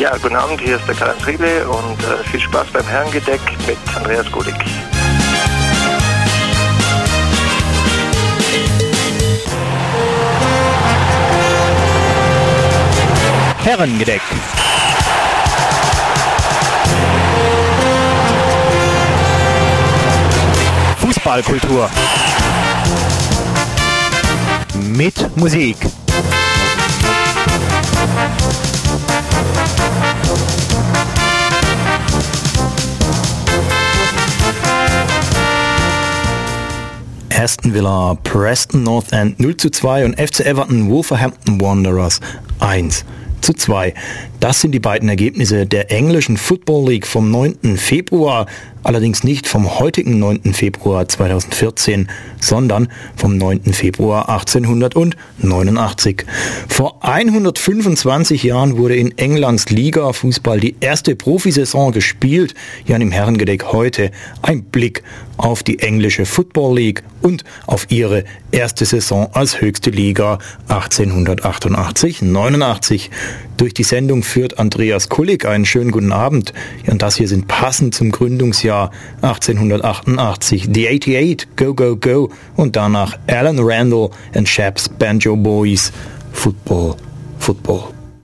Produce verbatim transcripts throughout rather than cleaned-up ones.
Ja, guten Abend, hier ist der Karl-Heinz Riedle und äh, viel Spaß beim Herrengedeck mit Andreas Gudik. Herrengedeck. Fußballkultur. Mit Musik. Aston Villa, Preston North End null zu zwei und F C Everton Wolverhampton Wanderers eins zu zwei. Das sind die beiden Ergebnisse der englischen Football League vom neunten Februar, allerdings nicht vom heutigen neunten Februar zweitausendvierzehn, sondern vom neunten Februar achtzehnhundertneunundachtzig. Vor hundertfünfundzwanzig Jahren wurde in Englands Liga-Fußball die erste Profisaison gespielt. Ja, im Herrengedeck heute ein Blick auf die englische Football League und auf ihre erste Saison als höchste Liga achtzehnhundertachtundachtzig neunundachtzig. Durch die Sendung führt Andreas Kullig. Einen schönen guten Abend. Ja, und das hier sind passend zum Gründungsjahr achtzehnhundertachtundachtzig The achtundachtzig, Go Go Go und danach Alan Randall and Shap's Banjo Boys. Football, Football.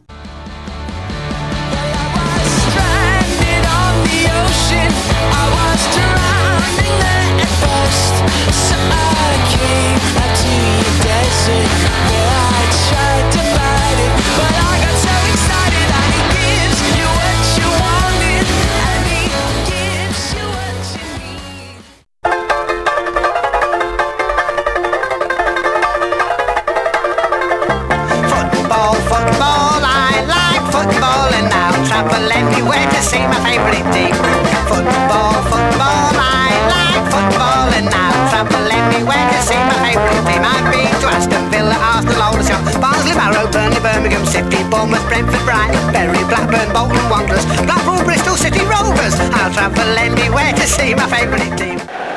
Birmingham City, Bournemouth, Brentford, Brighton, Bury, Blackburn, Bolton Wanderers, Blackpool, Bristol City Rovers. I'll travel anywhere to see my favourite team.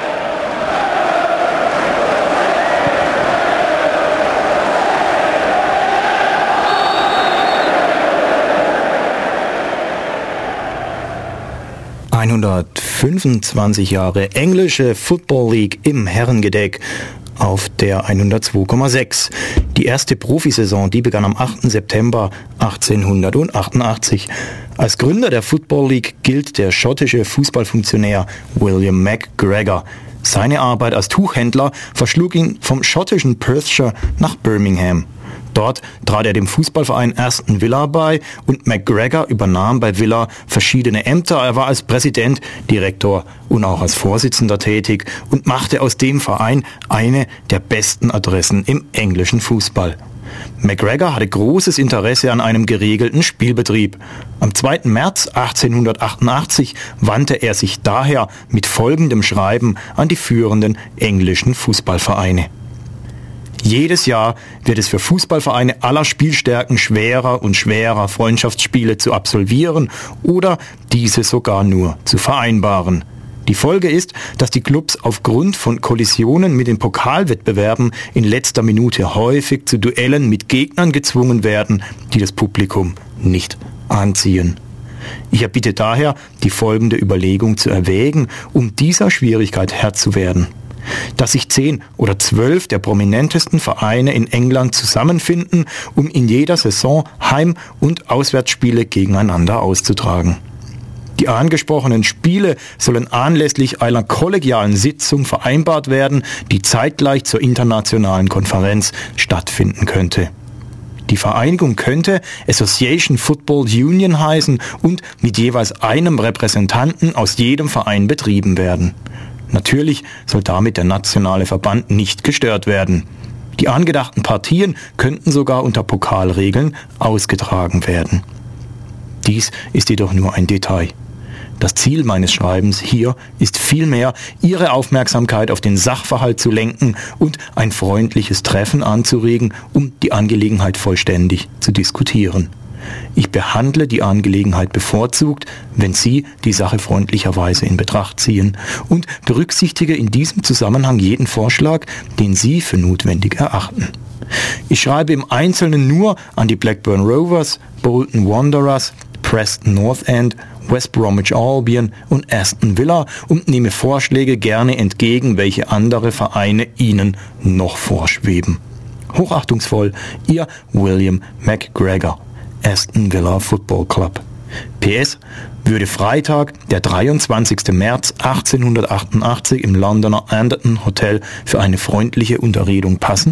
hundertfünfundzwanzig Jahre englische Football League im Herrengedeck auf der hundertzwei Komma sechs. Die erste Profisaison, die begann am achten September achtzehnhundertachtundachtzig. Als Gründer der Football League gilt der schottische Fußballfunktionär William McGregor. Seine Arbeit als Tuchhändler verschlug ihn vom schottischen Perthshire nach Birmingham. Dort trat er dem Fußballverein Aston Villa bei und McGregor übernahm bei Villa verschiedene Ämter. Er war als Präsident, Direktor und auch als Vorsitzender tätig und machte aus dem Verein eine der besten Adressen im englischen Fußball. McGregor hatte großes Interesse an einem geregelten Spielbetrieb. Am zweiten März achtzehnhundertachtundachtzig wandte er sich daher mit folgendem Schreiben an die führenden englischen Fußballvereine. Jedes Jahr wird es für Fußballvereine aller Spielstärken schwerer und schwerer, Freundschaftsspiele zu absolvieren oder diese sogar nur zu vereinbaren. Die Folge ist, dass die Clubs aufgrund von Kollisionen mit den Pokalwettbewerben in letzter Minute häufig zu Duellen mit Gegnern gezwungen werden, die das Publikum nicht anziehen. Ich erbitte daher, die folgende Überlegung zu erwägen, um dieser Schwierigkeit Herr zu werden. Dass sich zehn oder zwölf der prominentesten Vereine in England zusammenfinden, um in jeder Saison Heim- und Auswärtsspiele gegeneinander auszutragen. Die angesprochenen Spiele sollen anlässlich einer kollegialen Sitzung vereinbart werden, die zeitgleich zur internationalen Konferenz stattfinden könnte. Die Vereinigung könnte Association Football Union heißen und mit jeweils einem Repräsentanten aus jedem Verein betrieben werden. Natürlich soll damit der nationale Verband nicht gestört werden. Die angedachten Partien könnten sogar unter Pokalregeln ausgetragen werden. Dies ist jedoch nur ein Detail. Das Ziel meines Schreibens hier ist vielmehr, Ihre Aufmerksamkeit auf den Sachverhalt zu lenken und ein freundliches Treffen anzuregen, um die Angelegenheit vollständig zu diskutieren. Ich behandle die Angelegenheit bevorzugt, wenn Sie die Sache freundlicherweise in Betracht ziehen und berücksichtige in diesem Zusammenhang jeden Vorschlag, den Sie für notwendig erachten. Ich schreibe im Einzelnen nur an die Blackburn Rovers, Bolton Wanderers, Preston North End, West Bromwich Albion und Aston Villa und nehme Vorschläge gerne entgegen, welche andere Vereine Ihnen noch vorschweben. Hochachtungsvoll, Ihr William McGregor, Aston Villa Football Club. P S. Würde Freitag, der dreiundzwanzigsten März achtzehnhundertachtundachtzig im Londoner Anderton Hotel für eine freundliche Unterredung passen?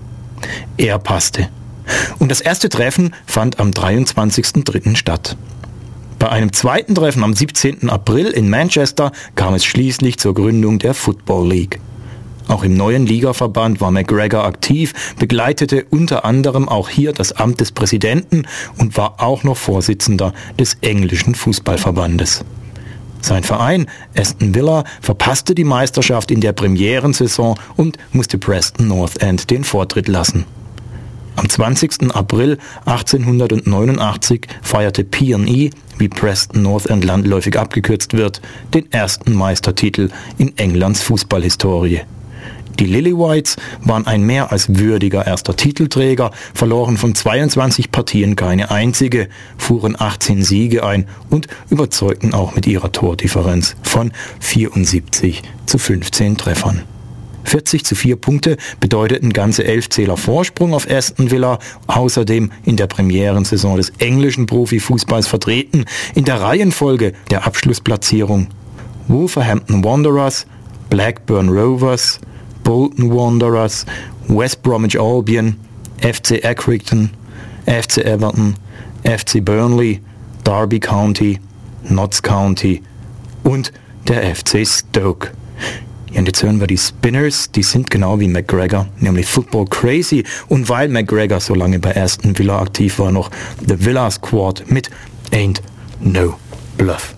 Er passte. Und das erste Treffen fand am dreiundzwanzigsten dritten statt. Bei einem zweiten Treffen am siebzehnten April in Manchester kam es schließlich zur Gründung der Football League. Auch im neuen Ligaverband war McGregor aktiv, begleitete unter anderem auch hier das Amt des Präsidenten und war auch noch Vorsitzender des englischen Fußballverbandes. Sein Verein, Aston Villa, verpasste die Meisterschaft in der Premierensaison und musste Preston North End den Vortritt lassen. Am zwanzigsten April achtzehnhundertneunundachtzig feierte P and E, wie Preston North End landläufig abgekürzt wird, den ersten Meistertitel in Englands Fußballhistorie. Die Lillywhites waren ein mehr als würdiger erster Titelträger, verloren von zweiundzwanzig Partien keine einzige, fuhren achtzehn Siege ein und überzeugten auch mit ihrer Tordifferenz von vierundsiebzig zu fünfzehn Treffern. vierzig zu vier Punkte bedeuteten ganze elf Zähler Vorsprung auf Aston Villa, außerdem in der Premierensaison des englischen Profifußballs vertreten, in der Reihenfolge der Abschlussplatzierung Wolverhampton Wanderers, Blackburn Rovers, Bolton Wanderers, West Bromwich Albion, F C Accrington, F C Everton, F C Burnley, Derby County, Notts County und der F C Stoke. Ja, und jetzt hören wir die Spinners, die sind genau wie McGregor, nämlich Football Crazy, und weil McGregor so lange bei Aston Villa aktiv war, noch The Villa Squad mit Ain't No Bluff.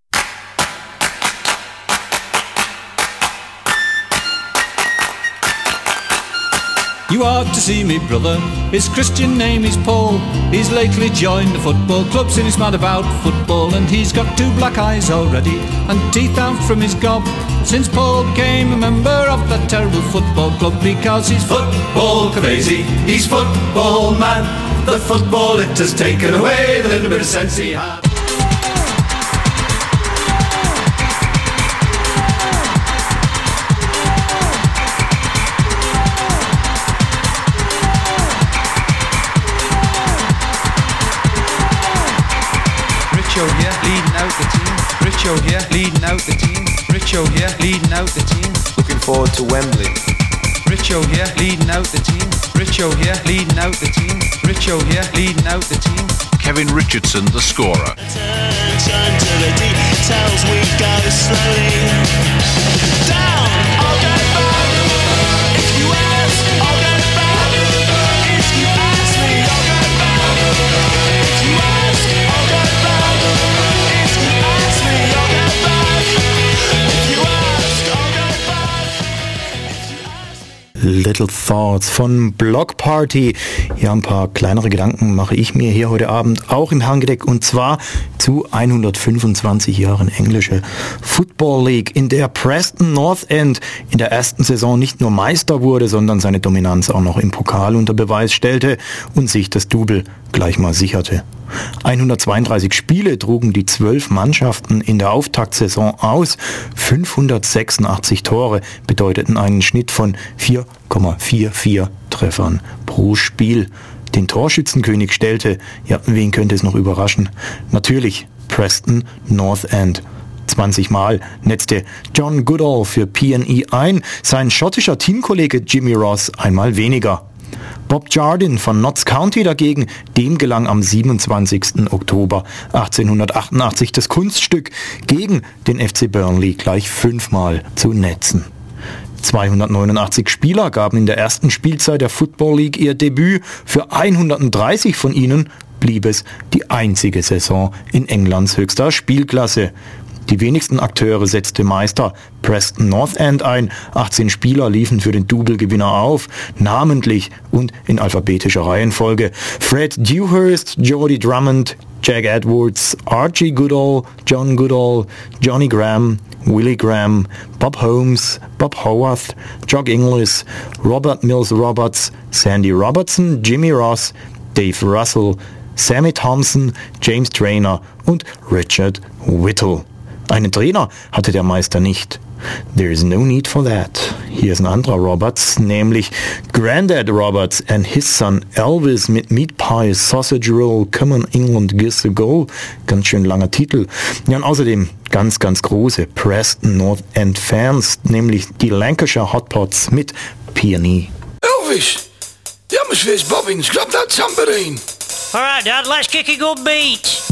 You ought to see me brother, his Christian name is Paul. He's lately joined the football club, since he's mad about football. And he's got two black eyes already, and teeth out from his gob, since Paul became a member of that terrible football club. Because he's football crazy, he's football mad. The football, it has taken away the little bit of sense he had. Richo here, leading out the team. Richo here, leading out the team. Richo here, leading out the team. Looking forward to Wembley. Richo here, leading out the team. Richo here, leading out the team. Richo here, leading out the team. Kevin Richardson, the scorer. Turn to the details, we go slowly. Down, I'll go back. If you ask, I'll go back. If you ask me, I'll go back. If you ask, I'll go back. If you ask me, I'll go back. If you ask, I'll go back. If you ask me. Little Thoughts von Block Party. Ja, ein paar kleinere Gedanken mache ich mir hier heute Abend auch im Herrengedeck, und zwar zu hundertfünfundzwanzig Jahren englische Football League, in der Preston North End in der ersten Saison nicht nur Meister wurde, sondern seine Dominanz auch noch im Pokal unter Beweis stellte und sich das Double gleich mal sicherte. hundertzweiunddreißig Spiele trugen die zwölf Mannschaften in der Auftaktsaison aus. fünfhundertsechsundachtzig Tore bedeuteten einen Schnitt von vier Komma vierundvierzig Treffern pro Spiel. Den Torschützenkönig stellte, ja, wen könnte es noch überraschen? Natürlich Preston North End. zwanzig Mal netzte John Goodall für P and E ein, sein schottischer Teamkollege Jimmy Ross einmal weniger. Bob Jardine von Notts County dagegen, dem gelang am siebenundzwanzigsten Oktober achtzehnhundertachtundachtzig das Kunststück, gegen den F C Burnley gleich fünfmal zu netzen. zweihundertneunundachtzig Spieler gaben in der ersten Spielzeit der Football League ihr Debüt. Für hundertdreißig von ihnen blieb es die einzige Saison in Englands höchster Spielklasse. Die wenigsten Akteure setzte Meister Preston North End ein. achtzehn Spieler liefen für den Double-Gewinner auf, namentlich und in alphabetischer Reihenfolge: Fred Dewhurst, Geordie Drummond, Jack Edwards, Archie Goodall, John Goodall, Johnny Graham, Willie Graham, Bob Holmes, Bob Howarth, Jock Inglis, Robert Mills Roberts, Sandy Robertson, Jimmy Ross, Dave Russell, Sammy Thompson, James Traynor und Richard Whittle. Einen Trainer hatte der Meister nicht. There is no need for that. Hier ist ein anderer Roberts, nämlich Grandad Roberts and his son Elvis mit Meat Pie, Sausage Roll, Come on England, Gives a Goal. Ganz schön langer Titel. Ja, und außerdem ganz, ganz große Preston North End Fans, nämlich die Lancashire Hotpots mit Peony. Elvis, the atmosphere's bobbing. Grab that tambourine. All right, Dad, let's kick a good beat.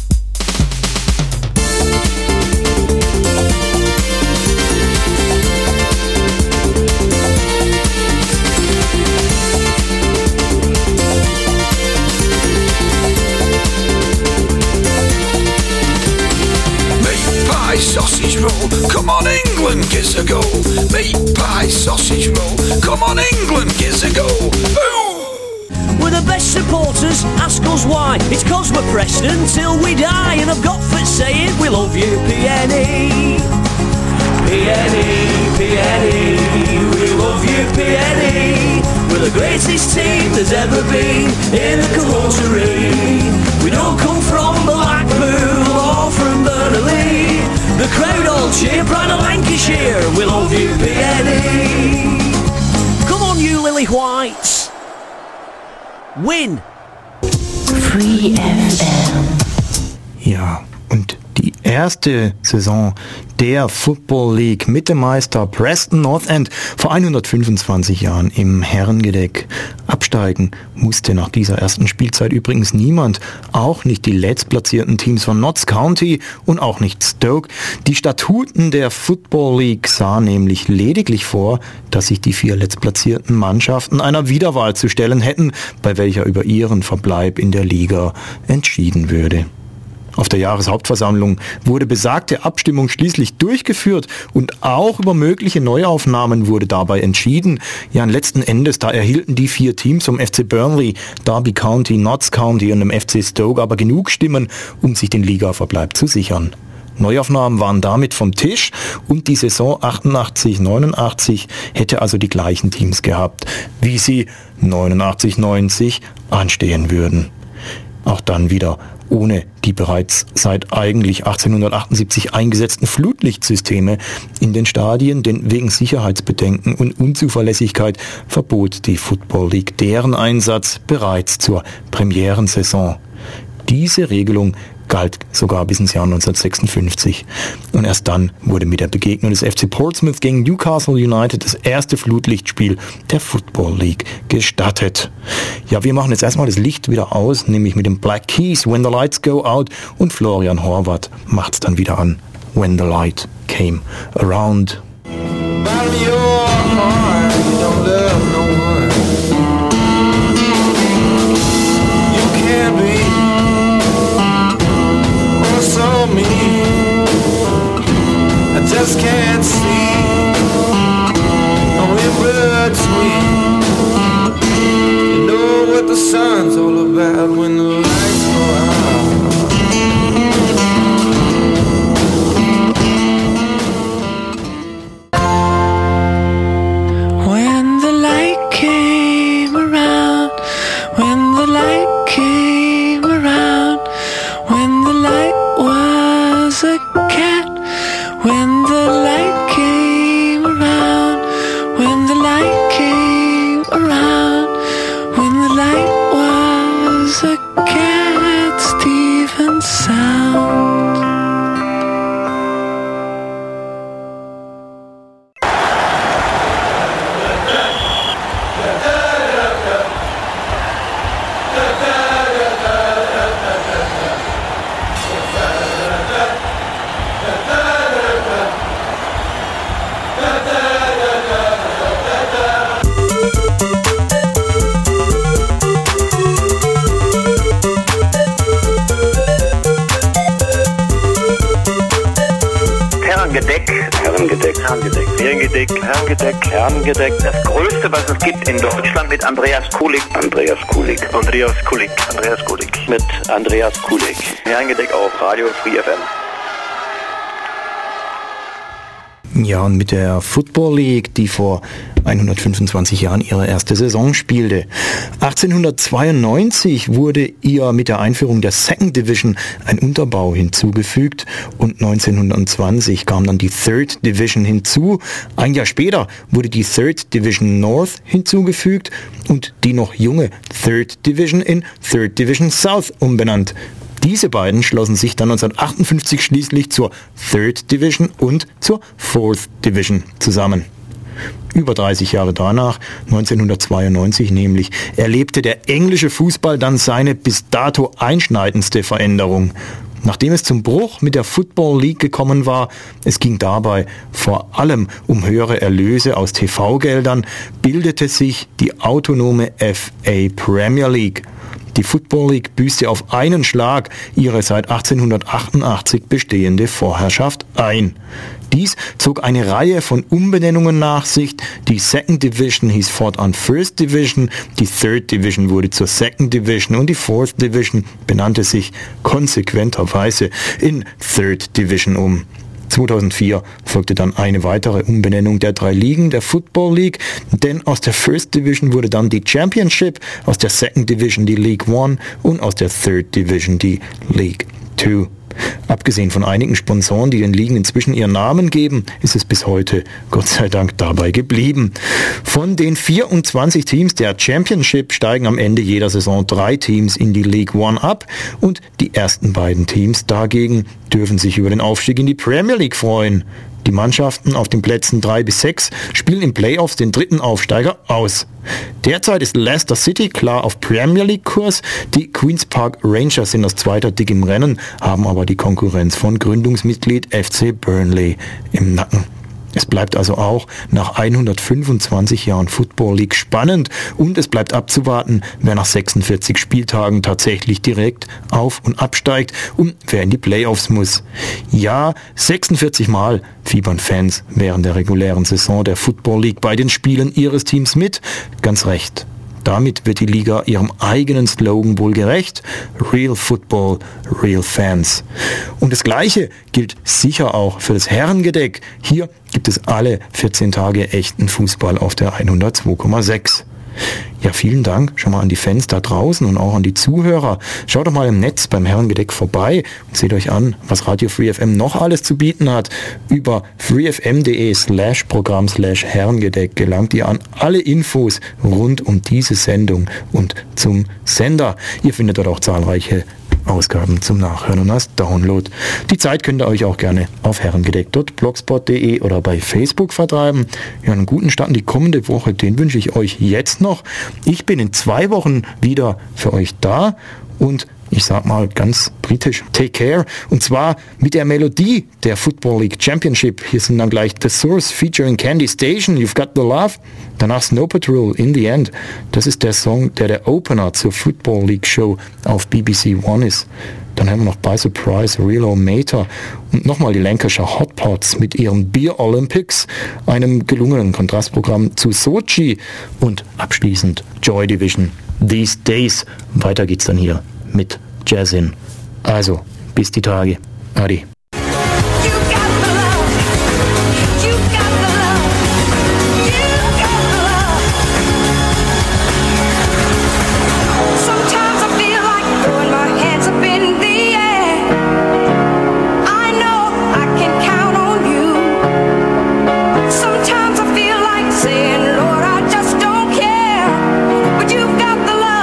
Sausage roll, come on England, gives a go. Meat pie, sausage roll, come on England, gives a go. Ooh. We're the best supporters, ask us why. It's 'cause we're Preston till we die. And I've got for saying we love you, P N E. P N E, P N E, we love you, P N E. We're the greatest team there's ever been in the coterie. We don't come from Blackpool or from Burnley. The crowd all cheer, pride of Lancashire, we love you, P N E. Come on, you Lily Whites. Win. Free F M. Ja, und die erste Saison der Football League mit dem Meister Preston North End vor hundertfünfundzwanzig Jahren im Herrengedeck. Absteigen musste nach dieser ersten Spielzeit übrigens niemand, auch nicht die letztplatzierten Teams von Notts County und auch nicht Stoke. Die Statuten der Football League sahen nämlich lediglich vor, dass sich die vier letztplatzierten Mannschaften einer Wiederwahl zu stellen hätten, bei welcher über ihren Verbleib in der Liga entschieden würde. Auf der Jahreshauptversammlung wurde besagte Abstimmung schließlich durchgeführt und auch über mögliche Neuaufnahmen wurde dabei entschieden. Ja, letzten Endes, da erhielten die vier Teams um F C Burnley, Derby County, Notts County und dem F C Stoke aber genug Stimmen, um sich den Ligaverbleib zu sichern. Neuaufnahmen waren damit vom Tisch und die Saison achtundachtzig neunundachtzig hätte also die gleichen Teams gehabt, wie sie neunundachtzig neunzig anstehen würden. Auch dann wieder ohne die bereits seit eigentlich achtzehnhundertachtundsiebzig eingesetzten Flutlichtsysteme in den Stadien, denn wegen Sicherheitsbedenken und Unzuverlässigkeit verbot die Football League deren Einsatz bereits zur Premierensaison. Diese Regelung galt sogar bis ins Jahr neunzehnhundertsechsundfünfzig. Und erst dann wurde mit der Begegnung des F C Portsmouth gegen Newcastle United das erste Flutlichtspiel der Football League gestattet. Ja, wir machen jetzt erstmal das Licht wieder aus, nämlich mit dem Black Keys, When the Lights Go Out, und Florian Horvath macht's dann wieder an, When the Light Came Around. Me, I just can't see. Oh, it hurts me. You know what the sun's all about when the lights go out. When the light came around, when the light came around, when the light was a cat, when the light came around, when the light came around, when the light was a cat, Stephen Sound. Herrengedeck, Herrengedeck, Herrengedeck, Herrengedeck, Herrengedeck. Das Größte, was es gibt in Deutschland mit Andreas Kulig. Andreas Kulig. Andreas Kulig. Andreas Kulig. Mit Andreas Kulig. Herrengedeck auf Radio Free F M. Ja, und mit der Football League, die vor hundertfünfundzwanzig Jahren ihre erste Saison spielte. achtzehnhundertzweiundneunzig wurde ihr mit der Einführung der Second Division ein Unterbau hinzugefügt und neunzehnhundertzwanzig kam dann die Third Division hinzu. Ein Jahr später wurde die Third Division North hinzugefügt und die noch junge Third Division in Third Division South umbenannt. Diese beiden schlossen sich dann neunzehnhundertachtundfünfzig schließlich zur Third Division und zur Fourth Division zusammen. Über dreißig Jahre danach, neunzehnhundertzweiundneunzig nämlich, erlebte der englische Fußball dann seine bis dato einschneidendste Veränderung. Nachdem es zum Bruch mit der Football League gekommen war, es ging dabei vor allem um höhere Erlöse aus T V-Geldern, bildete sich die autonome F A Premier League. Die Football League büßte auf einen Schlag ihre seit achtzehnhundertachtundachtzig bestehende Vorherrschaft ein. Dies zog eine Reihe von Umbenennungen nach sich. Die Second Division hieß fortan First Division, die Third Division wurde zur Second Division und die Fourth Division benannte sich konsequenterweise in Third Division um. zweitausendvier folgte dann eine weitere Umbenennung der drei Ligen der Football League, denn aus der First Division wurde dann die Championship, aus der Second Division die League One und aus der Third Division die League Two. Abgesehen von einigen Sponsoren, die den Ligen inzwischen ihren Namen geben, ist es bis heute Gott sei Dank dabei geblieben. Von den vierundzwanzig Teams der Championship steigen am Ende jeder Saison drei Teams in die League One ab und die ersten beiden Teams dagegen dürfen sich über den Aufstieg in die Premier League freuen. Die Mannschaften auf den Plätzen drei bis sechs spielen im Playoffs den dritten Aufsteiger aus. Derzeit ist Leicester City klar auf Premier League Kurs. Die Queen's Park Rangers sind als zweiter dick im Rennen, haben aber die Konkurrenz von Gründungsmitglied F C Burnley im Nacken. Es bleibt also auch nach hundertfünfundzwanzig Jahren Football League spannend und es bleibt abzuwarten, wer nach sechsundvierzig Spieltagen tatsächlich direkt auf- und absteigt und wer in die Playoffs muss. Ja, sechsundvierzig Mal fiebern Fans während der regulären Saison der Football League bei den Spielen ihres Teams mit. Ganz recht. Damit wird die Liga ihrem eigenen Slogan wohl gerecht. Real Football, Real Fans. Und das Gleiche gilt sicher auch für das Herrengedeck. Hier gibt es alle vierzehn Tage echten Fußball auf der hundertzwei Komma sechs. Ja, vielen Dank schon mal an die Fans da draußen und auch an die Zuhörer. Schaut doch mal im Netz beim Herrengedeck vorbei und seht euch an, was Radio Free F M noch alles zu bieten hat. Über freefm.de slash Programm slash Herrengedeck gelangt ihr an alle Infos rund um diese Sendung und zum Sender. Ihr findet dort auch zahlreiche Ausgaben zum Nachhören und als Download. Die Zeit könnt ihr euch auch gerne auf herrengedeck punkt blogspot punkt de oder bei Facebook vertreiben. Ja, einen guten Start in die kommende Woche, den wünsche ich euch jetzt noch. Ich bin in zwei Wochen wieder für euch da und ich sag mal ganz britisch, take care. Und zwar mit der Melodie der Football League Championship. Hier sind dann gleich The Source featuring Candy Station, You've Got the Love. Danach Snow Patrol, In the End. Das ist der Song, der der Opener zur Football League Show auf B B C One ist. Dann haben wir noch By Surprise, Real Mater und nochmal die Lancashire Hot Pots mit ihren Beer Olympics, einem gelungenen Kontrastprogramm zu Sochi und abschließend Joy Division, These Days. Weiter geht's dann hier mit Jazzin. Also, bis die Tage. Adi.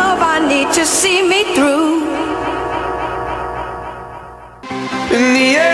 In the end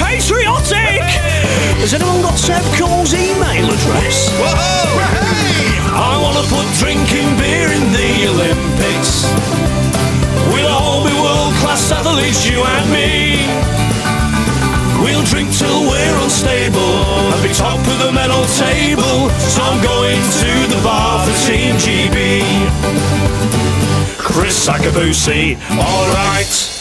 patriotic. Has anyone got Seb Cole's email address? Whoa! Hey! I want to put drinking beer in the Olympics. We'll all be world-class athletes, you and me. We'll drink till we're unstable and be top of the medal table. So I'm going to the bar for Team G B. Chris Sakabusi, alright.